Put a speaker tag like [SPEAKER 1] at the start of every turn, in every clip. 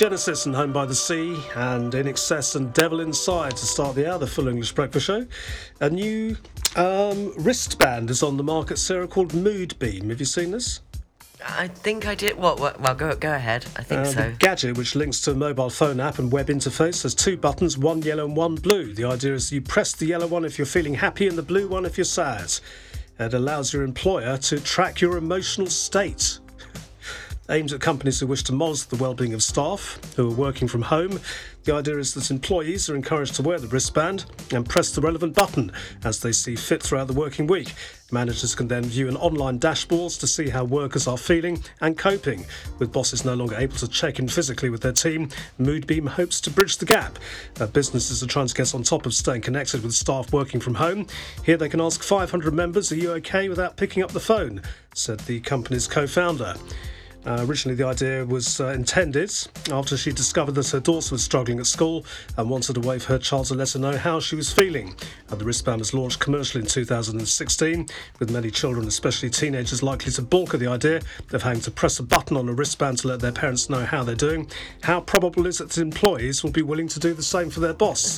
[SPEAKER 1] Genesis and Home by the Sea, and In Excess and Devil Inside to start the hour, the Full English Breakfast Show. A new wristband is on the market, Sarah, called Moodbeam. Have you seen this?
[SPEAKER 2] I think I did. Well, go ahead. I think so.
[SPEAKER 1] The gadget, which links to a mobile phone app and web interface, has two buttons, one yellow and one blue. The idea is you press the yellow one if you're feeling happy and the blue one if you're sad. It allows your employer to track your emotional state. Aimed at companies who wish to monitor the well-being of staff who are working from home. The idea is that employees are encouraged to wear the wristband and press the relevant button as they see fit throughout the working week. Managers can then view an online dashboard to see how workers are feeling and coping. With bosses no longer able to check in physically with their team, Moodbeam hopes to bridge the gap. Businesses are trying to get on top of staying connected with staff working from home. Here they can ask 500 members, "Are you okay?" without picking up the phone, said the company's co-founder. Originally, the idea was intended after she discovered that her daughter was struggling at school and wanted a way for her child to let her know how she was feeling. The wristband was launched commercially in 2016, with many children, especially teenagers, likely to balk at the idea of having to press a button on a wristband to let their parents know how they're doing. How probable is it that employees will be willing to do the same for their boss?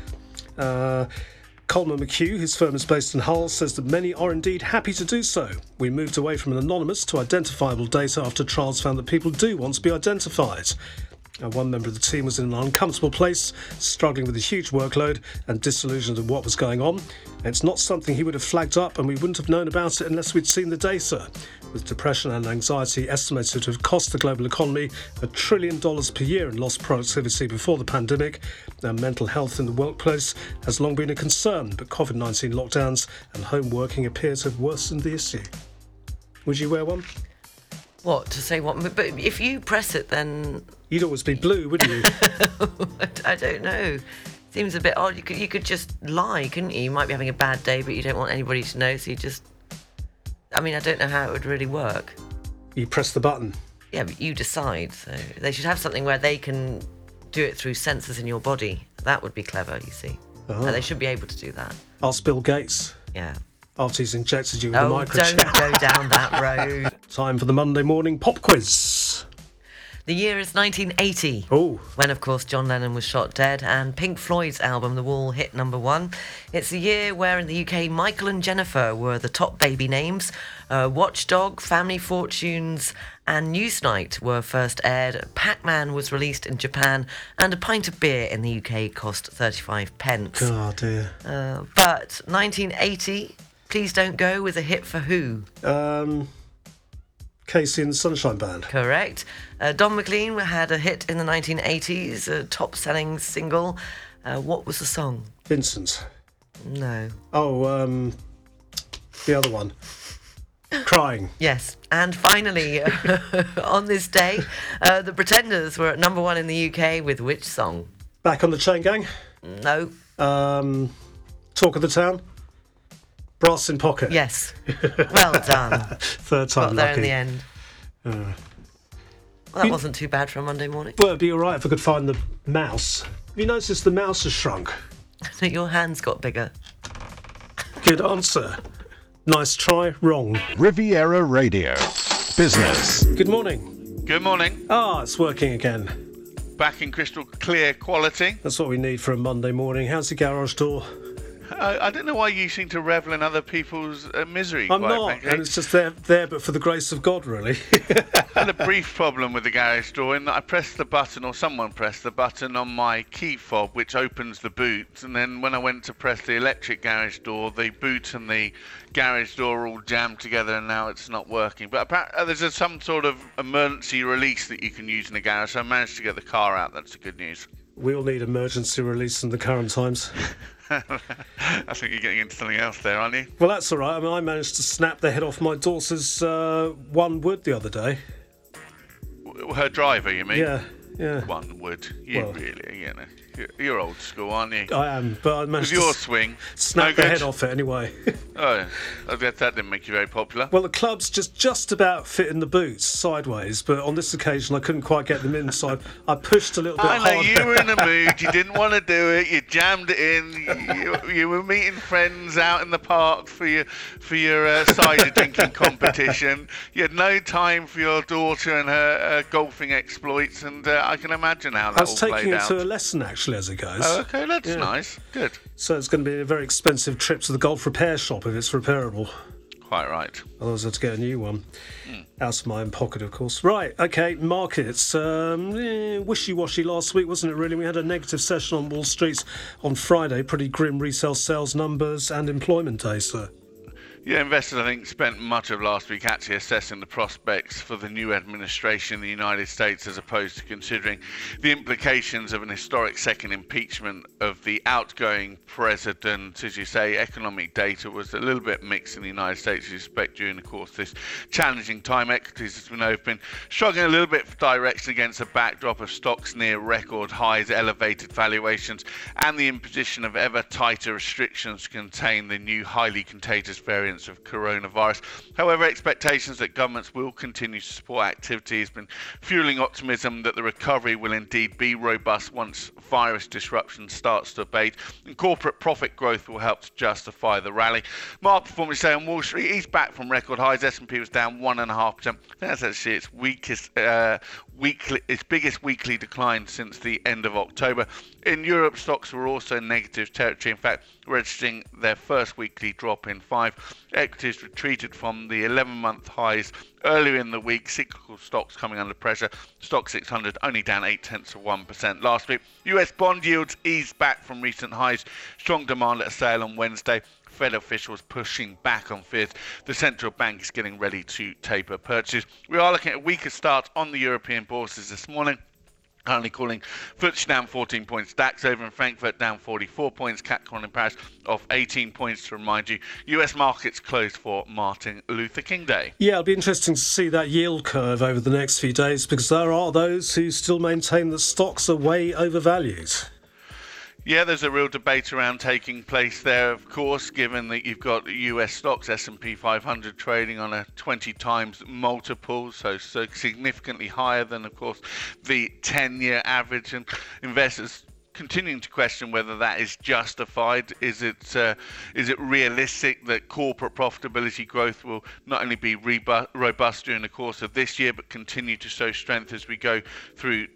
[SPEAKER 1] Coleman McHugh, whose firm is based in Hull, says that many are indeed happy to do so. We moved away from an anonymous to identifiable data after trials found that people do want to be identified. One member of the team was in an uncomfortable place, struggling with a huge workload and disillusioned at what was going on. It's not something he would have flagged up, and we wouldn't have known about it unless we'd seen the data. With depression and anxiety estimated to have cost the global economy $1 trillion per year in lost productivity before the pandemic, mental health in the workplace has long been a concern, but COVID-19 lockdowns and home working appear to have worsened the issue. Would you wear one?
[SPEAKER 2] What, to say what? But if you press it, then...
[SPEAKER 1] You'd always be blue, wouldn't you?
[SPEAKER 2] I don't know. Seems a bit odd. You could just lie, couldn't you? You might be having a bad day, but you don't want anybody to know, so you just... I mean, I don't know how it would really work.
[SPEAKER 1] You press the button.
[SPEAKER 2] Yeah, but you decide. So they should have something where they can do it through sensors in your body. That would be clever, you see.
[SPEAKER 1] Oh.
[SPEAKER 2] They should be able to do that.
[SPEAKER 1] Ask Bill Gates.
[SPEAKER 2] Yeah.
[SPEAKER 1] After he's injected you with a microchip.
[SPEAKER 2] Don't go down that road.
[SPEAKER 1] Time for the Monday morning pop quiz.
[SPEAKER 2] The year is 1980, when, of course, John Lennon was shot dead and Pink Floyd's album The Wall hit #1. It's the year where, in the UK, Michael and Jennifer were the top baby names. Watchdog, Family Fortunes and Newsnight were first aired. Pac-Man was released in Japan, and a pint of beer in the UK cost 35 pence.
[SPEAKER 1] Oh, dear.
[SPEAKER 2] But 1980, Please Don't Go was a hit for who?
[SPEAKER 1] Casey and the Sunshine Band.
[SPEAKER 2] Correct. Don McLean had a hit in the 1980s, a top-selling single. What was the song?
[SPEAKER 1] Vincent.
[SPEAKER 2] No.
[SPEAKER 1] Oh, the other one. Crying.
[SPEAKER 2] Yes. And finally, on this day, the Pretenders were at #1 in the UK with which song?
[SPEAKER 1] Back on the Chain Gang?
[SPEAKER 2] No.
[SPEAKER 1] Talk of the Town? Brass in Pocket.
[SPEAKER 2] Yes. Well done.
[SPEAKER 1] Third time
[SPEAKER 2] Got there
[SPEAKER 1] lucky.
[SPEAKER 2] in the end. Well, that wasn't too bad for a Monday morning.
[SPEAKER 1] Well, it'd be all right if I could find the mouse. Have you noticed the mouse has shrunk?
[SPEAKER 2] So your hands got bigger.
[SPEAKER 1] Good answer. Nice try, wrong.
[SPEAKER 3] Riviera Radio. Business.
[SPEAKER 1] Good morning.
[SPEAKER 4] Good morning.
[SPEAKER 1] It's working again.
[SPEAKER 4] Back in crystal clear quality.
[SPEAKER 1] That's what we need for a Monday morning. How's the garage door?
[SPEAKER 4] I don't know why you seem to revel in other people's misery.
[SPEAKER 1] I'm
[SPEAKER 4] quite
[SPEAKER 1] not,
[SPEAKER 4] frankly.
[SPEAKER 1] and it's just there, but for the grace of God, really.
[SPEAKER 4] I had a brief problem with the garage door in that I pressed the button, or someone pressed the button on my key fob, which opens the boot, and then when I went to press the electric garage door, the boot and the garage door are all jammed together, and now it's not working. But apparently, there's some sort of emergency release that you can use in the garage, so I managed to get the car out. That's the good news.
[SPEAKER 1] We all need emergency release in the current times.
[SPEAKER 4] I think you're getting into something else there, aren't you?
[SPEAKER 1] Well, that's all right. I mean, I managed to snap the head off my daughter's one wood the other day.
[SPEAKER 4] Her driver, you mean?
[SPEAKER 1] Yeah.
[SPEAKER 4] One would. You're old school, aren't you?
[SPEAKER 1] I am, but I managed
[SPEAKER 4] With your
[SPEAKER 1] to
[SPEAKER 4] swing.
[SPEAKER 1] snap
[SPEAKER 4] No
[SPEAKER 1] the
[SPEAKER 4] good.
[SPEAKER 1] head off it anyway.
[SPEAKER 4] Oh, I guess that didn't make you very popular.
[SPEAKER 1] Well, the clubs just about fit in the boots sideways, but on this occasion I couldn't quite get them in, so I pushed a little bit harder.
[SPEAKER 4] I know, you were in a mood, you didn't want to do it, you jammed it in, you were meeting friends out in the park for your cider drinking competition. You had no time for your daughter and her golfing exploits, and I can imagine how that all played out.
[SPEAKER 1] I was taking it to a lesson, actually, as it goes.
[SPEAKER 4] Oh, okay, that's nice. Good.
[SPEAKER 1] So it's going to be a very expensive trip to the golf repair shop if it's repairable.
[SPEAKER 4] Quite right.
[SPEAKER 1] Otherwise I have to get a new one. Out of my own pocket, of course. Right, okay, markets. Wishy-washy last week, wasn't it, really? We had a negative session on Wall Street on Friday. Pretty grim retail sales numbers and employment data.
[SPEAKER 4] Yeah, investors, I think, spent much of last week actually assessing the prospects for the new administration in the United States, as opposed to considering the implications of an historic second impeachment of the outgoing president. As you say, economic data was a little bit mixed in the United States, as you expect, during the course of this challenging time. Equities, as we know, have been struggling a little bit for direction against a backdrop of stocks near record highs, elevated valuations, and the imposition of ever tighter restrictions to contain the new highly contagious variant of coronavirus. However, expectations that governments will continue to support activity has been fueling optimism that the recovery will indeed be robust once virus disruption starts to abate, and corporate profit growth will help to justify the rally. Market performance today on Wall Street is back from record highs. S&P was down 1.5%. I think that's actually its biggest weekly decline since the end of October. In Europe, stocks were also in negative territory, in fact, registering their first weekly drop in 5. Equities retreated from the 11-month highs earlier in the week. Cyclical stocks coming under pressure. Stock 600 only down 0.8% last week. US bond yields eased back from recent highs. Strong demand at a sale on Wednesday. Fed officials pushing back on fears the central bank is getting ready to taper purchases. We are looking at a weaker start on the European bourses this morning. Currently calling FTSE down 14 points, DAX over in Frankfurt down 44 points, CAC in Paris off 18 points to remind you. US markets closed for Martin Luther King Day.
[SPEAKER 1] Yeah, it'll be interesting to see that yield curve over the next few days, because there are those who still maintain that stocks are way overvalued.
[SPEAKER 4] Yeah, there's a real debate around taking place there, of course, given that you've got US stocks, S&P 500 trading on a 20 times multiple, so significantly higher than, of course, the 10-year average, and investors continuing to question whether that is justified. Is it realistic that corporate profitability growth will not only be robust during the course of this year, but continue to show strength as we go through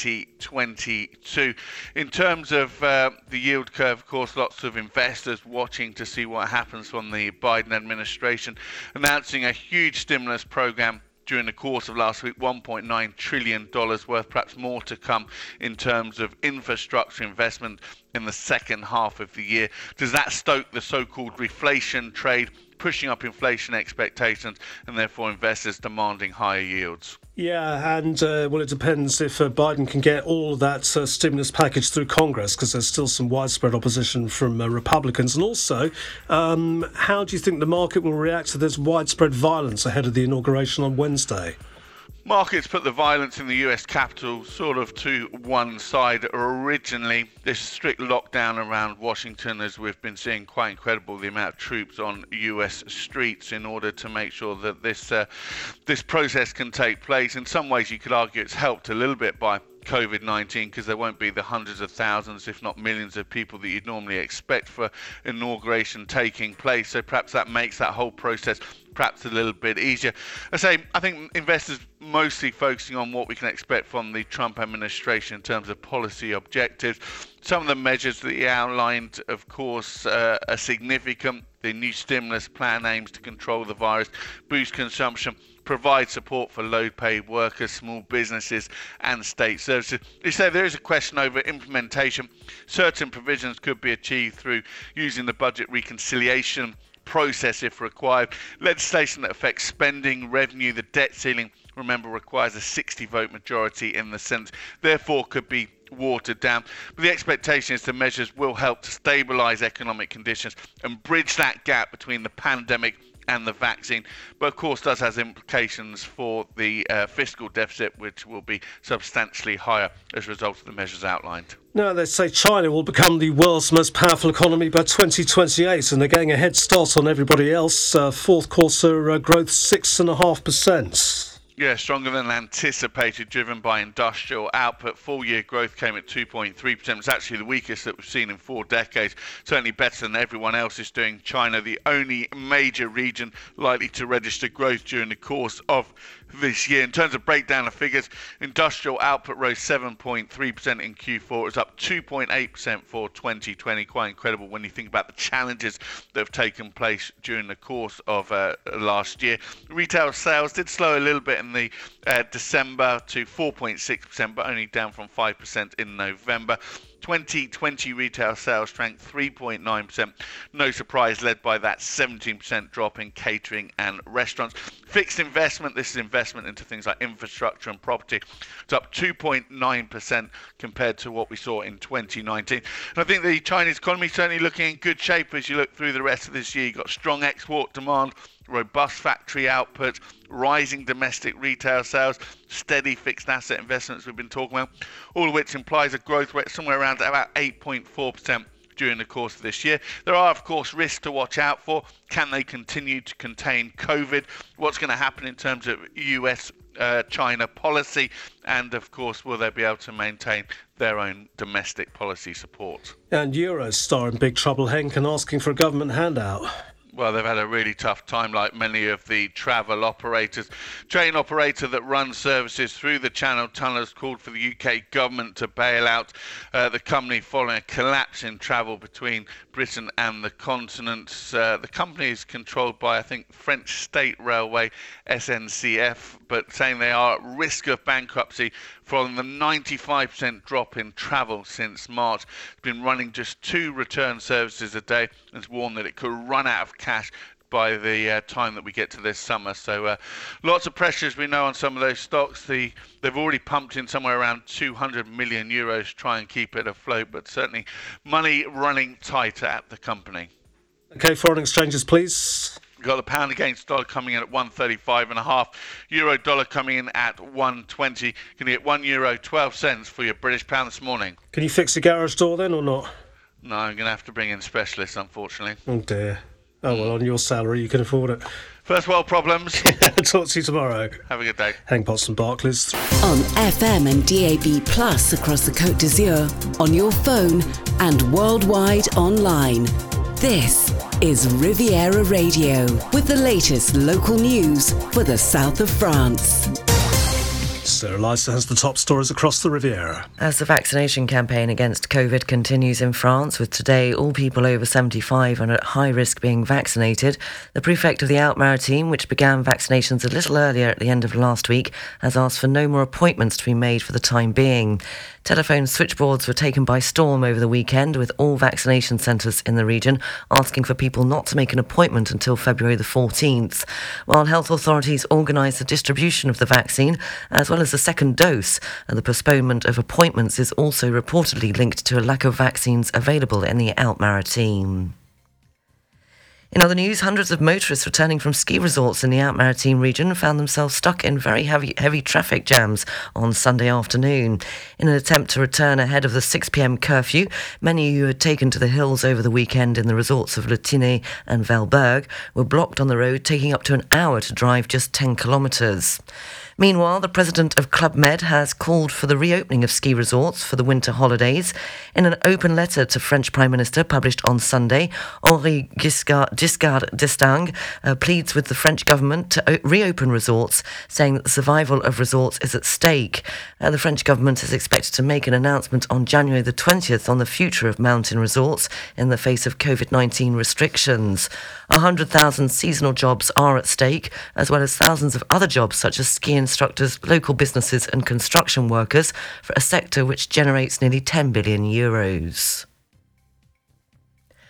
[SPEAKER 4] 2022? In terms of the yield curve, of course, lots of investors watching to see what happens from the Biden administration, announcing a huge stimulus program during the course of last week, $1.9 trillion worth, perhaps more to come in terms of infrastructure investment in the second half of the year. Does that stoke the so-called reflation trade, pushing up inflation expectations and therefore investors demanding higher yields?
[SPEAKER 1] Yeah, and well, it depends if Biden can get all of that stimulus package through Congress, because there's still some widespread opposition from Republicans. And also, how do you think the market will react to this widespread violence ahead of the inauguration on Wednesday?
[SPEAKER 4] Markets put the violence in the US Capitol sort of to one side. Originally, this strict lockdown around Washington, as we've been seeing, quite incredible, the amount of troops on US streets in order to make sure that this process can take place. In some ways, you could argue it's helped a little bit by COVID-19, because there won't be the hundreds of thousands, if not millions of people that you'd normally expect for inauguration taking place. So perhaps that makes that whole process perhaps a little bit easier. I think investors mostly focusing on what we can expect from the Trump administration in terms of policy objectives. Some of the measures that he outlined, of course, are significant. The new stimulus plan aims to control the virus, boost consumption, provide support for low-paid workers, small businesses and state services. They say there is a question over implementation. Certain provisions could be achieved through using the budget reconciliation process if required. Legislation that affects spending, revenue, the debt ceiling, remember, requires a 60-vote majority in the Senate, therefore could be watered down. But the expectation is the measures will help to stabilise economic conditions and bridge that gap between the pandemic and the vaccine, but of course does have implications for the fiscal deficit, which will be substantially higher as a result of the measures outlined.
[SPEAKER 1] Now, they say China will become the world's most powerful economy by 2028, and they're getting a head start on everybody else. Fourth quarter growth 6.5%.
[SPEAKER 4] Yeah, stronger than anticipated, driven by industrial output. Full-year growth came at 2.3%. It's actually the weakest that we've seen in 4 decades. Certainly better than everyone else is doing. China, the only major region likely to register growth during the course of this year. In terms of breakdown of figures, industrial output rose 7.3% in Q4. It was up 2.8% for 2020. Quite incredible when you think about the challenges that have taken place during the course of last year. Retail sales did slow a little bit in the December to 4.6%, but only down from 5% in November. 2020 retail sales shrank 3.9%. No surprise, led by that 17% drop in catering and restaurants. Fixed investment, this is investment into things like infrastructure and property. It's up 2.9% compared to what we saw in 2019. And I think the Chinese economy is certainly looking in good shape as you look through the rest of this year. You've got strong export demand, robust factory output, rising domestic retail sales, steady fixed asset investments we've been talking about, all of which implies a growth rate somewhere around about 8.4% during the course of this year. There are, of course, risks to watch out for. Can they continue to contain COVID? What's going to happen in terms of US-China policy? And, of course, will they be able to maintain their own domestic policy support?
[SPEAKER 1] And Eurostar in big trouble, Henk, and asking for a government handout.
[SPEAKER 4] Well, they've had a really tough time, like many of the travel operators. Train operator that runs services through the Channel Tunnel has called for the UK government to bail out the company following a collapse in travel between Britain and the continent. The company is controlled by, I think, French State Railway, SNCF, but saying they are at risk of bankruptcy following the 95% drop in travel since March. It's been running just 2 return services a day and has warned that it could run out of cash by the time that we get to this summer. So lots of pressure, as we know, on some of those stocks. They've already pumped in somewhere around 200 million euros to try and keep it afloat, but certainly money running tight at the company.
[SPEAKER 1] Okay, foreign exchanges, please.
[SPEAKER 4] We've got the pound against dollar coming in at 135.5, euro dollar coming in at 120. Can you get €1.12 for your British pound this morning?
[SPEAKER 1] Can you fix the garage door then or not?
[SPEAKER 4] No, I'm going to have to bring in specialists, unfortunately.
[SPEAKER 1] Oh dear. Oh well, on your salary you can afford it.
[SPEAKER 4] First world problems.
[SPEAKER 1] Talk to you tomorrow.
[SPEAKER 4] Have a good day.
[SPEAKER 1] Henk Potts and Barclays.
[SPEAKER 5] On FM and DAB Plus across the Côte d'Azur, on your phone and worldwide online. This is Riviera Radio with the latest local news for the south of France.
[SPEAKER 1] Sarah Lysa has the top stories across the Riviera.
[SPEAKER 2] As the vaccination campaign against COVID continues in France, with today all people over 75 and at high risk being vaccinated, the prefect of the Alpes-Maritimes, which began vaccinations a little earlier at the end of last week, has asked for no more appointments to be made for the time being. Telephone switchboards were taken by storm over the weekend, with all vaccination centres in the region asking for people not to make an appointment until February the 14th. While health authorities organised the distribution of the vaccine, as well as the second dose, and the postponement of appointments is also reportedly linked to a lack of vaccines available in the Alpes-Maritimes. In other news, hundreds of motorists returning from ski resorts in the Alpes-Maritimes region found themselves stuck in very heavy traffic jams on Sunday afternoon. In an attempt to return ahead of the 6 p.m. curfew, many who had taken to the hills over the weekend in the resorts of Le Tinay and Valberg were blocked on the road, taking up to an hour to drive just 10 kilometres. Meanwhile, the president of Club Med has called for the reopening of ski resorts for the winter holidays. In an open letter to French Prime Minister published on Sunday, Henri Giscard d'Estaing pleads with the French government to reopen resorts, saying that the survival of resorts is at stake. The French government is expected to make an announcement on January the 20th on the future of mountain resorts in the face of COVID-19 restrictions. 100,000 seasonal jobs are at stake, as well as thousands of other jobs such as ski instructors, local businesses and construction workers, for a sector which generates nearly €10 billion.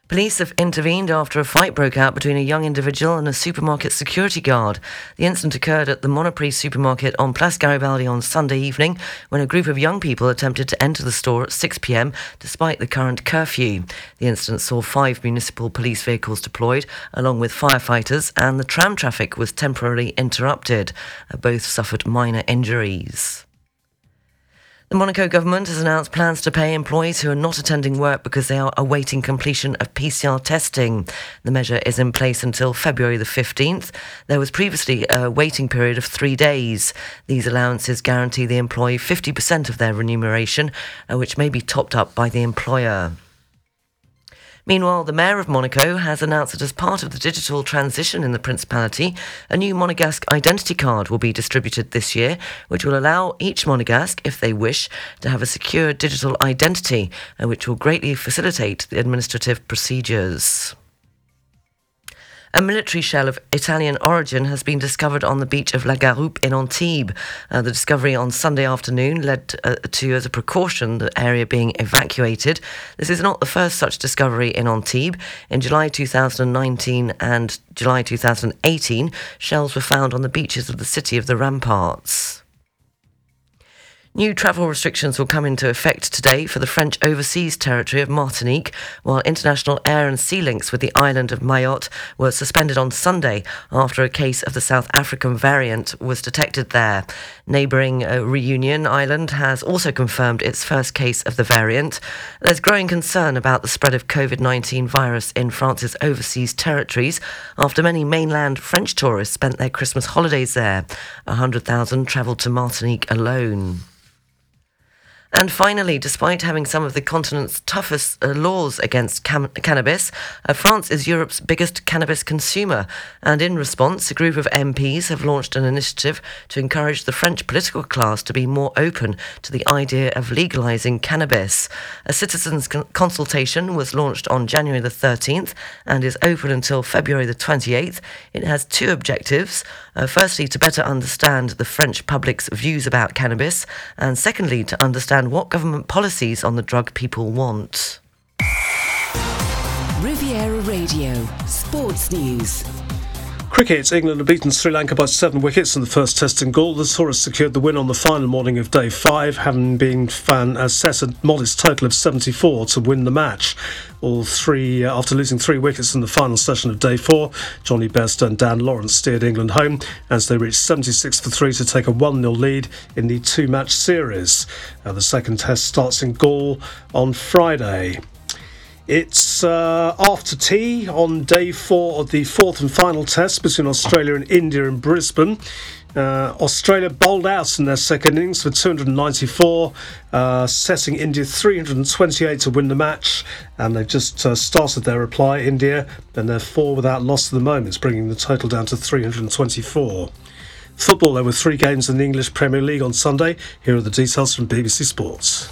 [SPEAKER 2] Police have intervened after a fight broke out between a young individual and a supermarket security guard. The incident occurred at the Monoprix supermarket on Place Garibaldi on Sunday evening when a group of young people attempted to enter the store at 6 p.m. despite the current curfew. The incident saw 5 municipal police vehicles deployed along with firefighters, and the tram traffic was temporarily interrupted. Both suffered minor injuries. The Monaco government has announced plans to pay employees who are not attending work because they are awaiting completion of PCR testing. The measure is in place until February the 15th. There was previously a waiting period of 3 days. These allowances guarantee the employee 50% of their remuneration, which may be topped up by the employer. Meanwhile, the Mayor of Monaco has announced that as part of the digital transition in the Principality, a new Monegasque identity card will be distributed this year, which will allow each Monegasque, if they wish, to have a secure digital identity, which will greatly facilitate the administrative procedures. A military shell of Italian origin has been discovered on the beach of La Garoupe in Antibes. The discovery on Sunday afternoon led to, as a precaution, the area being evacuated. This is not the first such discovery in Antibes. In July 2019 and July 2018, shells were found on the beaches of the city of the Ramparts. New travel restrictions will come into effect today for the French overseas territory of Martinique, while international air and sea links with the island of Mayotte were suspended on Sunday after a case of the South African variant was detected there. Neighbouring Réunion Island has also confirmed its first case of the variant. There's growing concern about the spread of COVID-19 virus in France's overseas territories after many mainland French tourists spent their Christmas holidays there. 100,000 travelled to Martinique alone. And finally, despite having some of the continent's toughest laws against cannabis, France is Europe's biggest cannabis consumer. And in response, a group of MPs have launched an initiative to encourage the French political class to be more open to the idea of legalising cannabis. A citizens' consultation was launched on January the 13th and is open until February the 28th. It has 2 objectives. Firstly, to better understand the French public's views about cannabis, and secondly, to understand what government policies on the drug people want.
[SPEAKER 5] Riviera Radio Sports News.
[SPEAKER 1] Cricket. England have beaten Sri Lanka by 7 wickets in the first test in Galle. The Tourists secured the win on the final morning of day 5, having been set a modest total of 74 to win the match. All three, after losing 3 wickets in the final session of day 4, Johnny Bairstow and Dan Lawrence steered England home as they reached 76 for 3 to take a 1-0 lead in the 2-match series. The second test starts in Galle on Friday. It's after tea on day 4 of the 4th and final test between Australia and India in Brisbane. Australia bowled out in their second innings for 294, setting India 328 to win the match, and they've just started their reply, India, and they're 4 without loss at the moment, bringing the total down to 324. Football, there were 3 games in the English Premier League on Sunday. Here are the details from BBC Sports.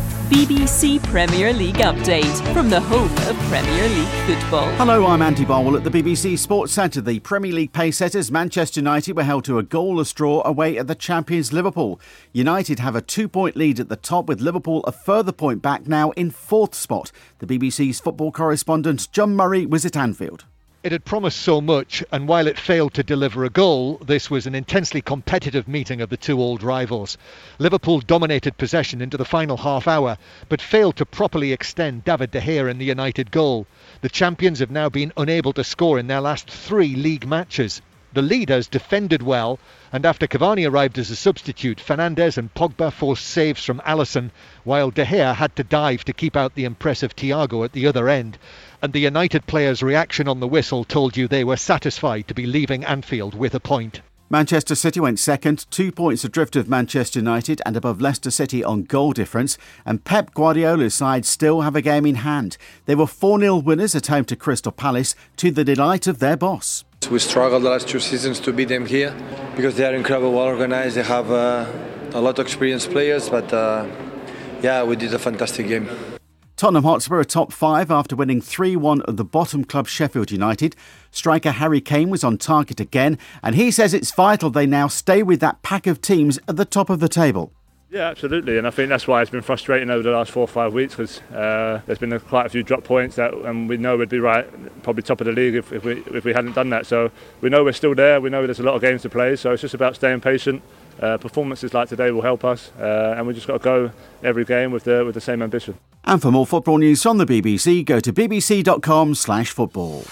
[SPEAKER 6] BBC Premier League update from the home of Premier League football.
[SPEAKER 7] Hello, I'm Andy Barwell at the BBC Sports Centre. The Premier League pacesetters Manchester United were held to a goalless draw away at the champions Liverpool. United have a 2-point lead at the top, with Liverpool a further point back now in 4th spot. The BBC's football correspondent John Murray was at Anfield.
[SPEAKER 8] It had promised so much, and while it failed to deliver a goal, this was an intensely competitive meeting of the 2 old rivals. Liverpool dominated possession into the final half hour, but failed to properly extend David De Gea in the United goal. The champions have now been unable to score in their last 3 league matches. The leaders defended well, and after Cavani arrived as a substitute, Fernandes and Pogba forced saves from Alisson, while De Gea had to dive to keep out the impressive Thiago at the other end. And the United players' reaction on the whistle told you they were satisfied to be leaving Anfield with a point.
[SPEAKER 7] Manchester City went second, 2 points adrift of Manchester United and above Leicester City on goal difference, and Pep Guardiola's side still have a game in hand. They were 4-0 winners at home to Crystal Palace, to the delight of their boss.
[SPEAKER 9] We struggled the last 2 seasons to beat them here because they are incredibly well organised. They have a lot of experienced players, but we did a fantastic game.
[SPEAKER 7] Tottenham Hotspur are top 5 after winning 3-1 at the bottom club Sheffield United. Striker Harry Kane was on target again, and he says it's vital they now stay with that pack of teams at the top of the table.
[SPEAKER 10] Yeah, absolutely, and I think that's why it's been frustrating over the last 4 or 5 weeks, because there's been quite a few drop points and we know we'd be probably top of the league if we hadn't done that. So we know we're still there. We know there's a lot of games to play. So it's just about staying patient. Performances like today will help us, and we just got to go every game with the same ambition.
[SPEAKER 7] And for more football news from the BBC, go to bbc.com/football.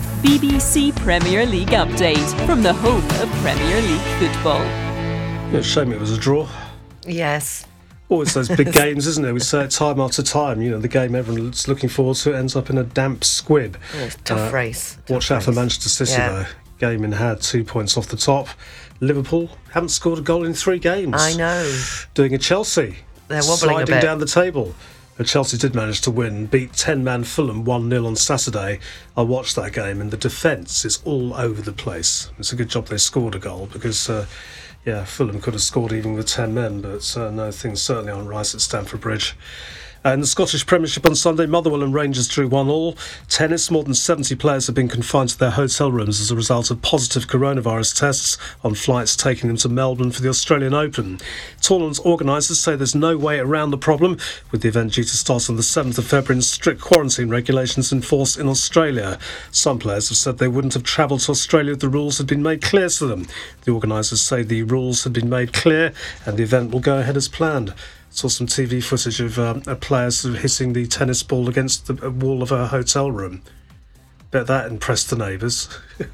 [SPEAKER 6] BBC Premier League update from the home of Premier League football.
[SPEAKER 1] Yeah, shame it was a draw.
[SPEAKER 2] Yes.
[SPEAKER 1] Always those big games, isn't it? We say it time after time. You know, the game everyone's looking forward to ends up in a damp squib.
[SPEAKER 2] Oh, it's a tough race.
[SPEAKER 1] Watch out for Manchester City, though. Game in hand, 2 points off the top. Liverpool haven't scored a goal in 3 games.
[SPEAKER 2] I know.
[SPEAKER 1] Doing a Chelsea.
[SPEAKER 2] They're wobbling
[SPEAKER 1] sliding
[SPEAKER 2] a bit.
[SPEAKER 1] down the table. Chelsea did manage to win, beat 10-man Fulham 1-0 on Saturday. I watched that game, and the defence is all over the place. It's a good job they scored a goal, because Fulham could have scored even with 10 men, but no, things certainly aren't right at Stamford Bridge. In the Scottish Premiership on Sunday, Motherwell and Rangers drew 1-1. Tennis, more than 70 players have been confined to their hotel rooms as a result of positive coronavirus tests on flights taking them to Melbourne for the Australian Open. Tournament organisers say there's no way around the problem, with the event due to start on the 7th of February and strict quarantine regulations in force in Australia. Some players have said they wouldn't have travelled to Australia if the rules had been made clear to them. The organisers say the rules had been made clear and the event will go ahead as planned. Saw some TV footage of players hitting the tennis ball against the wall of a hotel room. Bet that impressed the neighbours.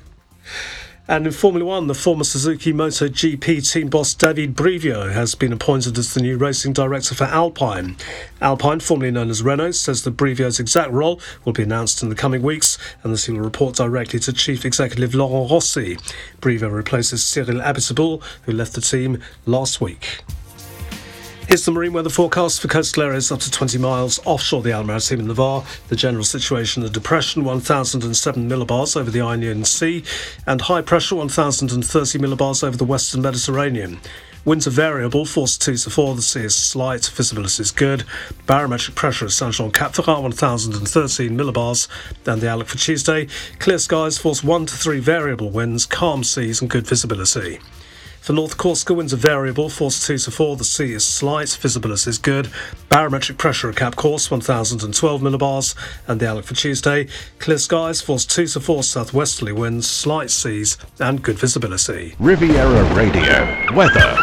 [SPEAKER 1] And in Formula 1, the former Suzuki MotoGP team boss David Brivio has been appointed as the new racing director for Alpine. Alpine, formerly known as Renault, says that Brivio's exact role will be announced in the coming weeks, and that he will report directly to Chief Executive Laurent Rossi. Brivio replaces Cyril Abiteboul, who left the team last week. Here's the marine weather forecast for coastal areas up to 20 miles offshore the Almaty in Navarre. The general situation, a depression 1,007 millibars over the Ionian Sea and high pressure 1,030 millibars over the western Mediterranean. Winds are variable, force 2 to 4, the sea is slight, visibility is good. Barometric pressure at Saint-Jean-Cap Ferrat 1,013 millibars. And the outlook for Tuesday, clear skies, force 1 to 3 variable winds, calm seas and good visibility. For North Corsica, winds are variable, force 2 to 4, the sea is slight, visibility is good. Barometric pressure at Cap Corse 1,012 millibars. And the outlook for Tuesday, clear skies, force 2 to 4 southwesterly winds, slight seas and good visibility.
[SPEAKER 3] Riviera Radio weather.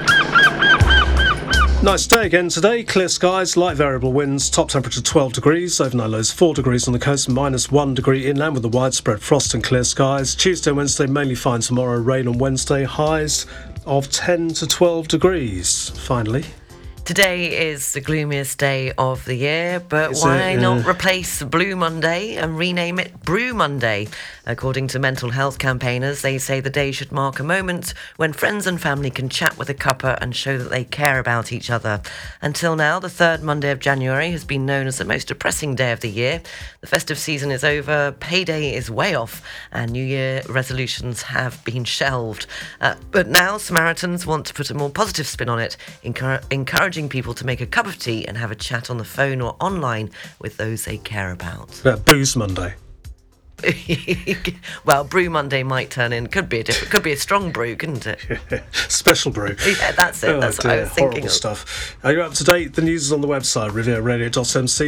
[SPEAKER 1] Nice day again today. Clear skies, light variable winds, top temperature 12 degrees, overnight lows 4 degrees on the coast, -1 degree inland with a widespread frost and clear skies. Tuesday and Wednesday mainly fine, tomorrow rain on Wednesday, highs of 10 to 12 degrees. Finally.
[SPEAKER 2] Today is the gloomiest day of the year, but why not replace Blue Monday and rename it Brew Monday? According to mental health campaigners, they say the day should mark a moment when friends and family can chat with a cuppa and show that they care about each other. Until now, the third Monday of January has been known as the most depressing day of the year. The festive season is over, payday is way off, and New Year resolutions have been shelved. But now Samaritans want to put a more positive spin on it, encouraging people to make a cup of tea and have a chat on the phone or online with those they care about.
[SPEAKER 1] Booze Monday.
[SPEAKER 2] Well, Brew Monday might turn in. Could be a strong brew, couldn't it?
[SPEAKER 1] Special brew.
[SPEAKER 2] Yeah, that's it. That's what I was thinking of.
[SPEAKER 1] Stuff. Are you up to date? The news is on the website, rivieradio.mc.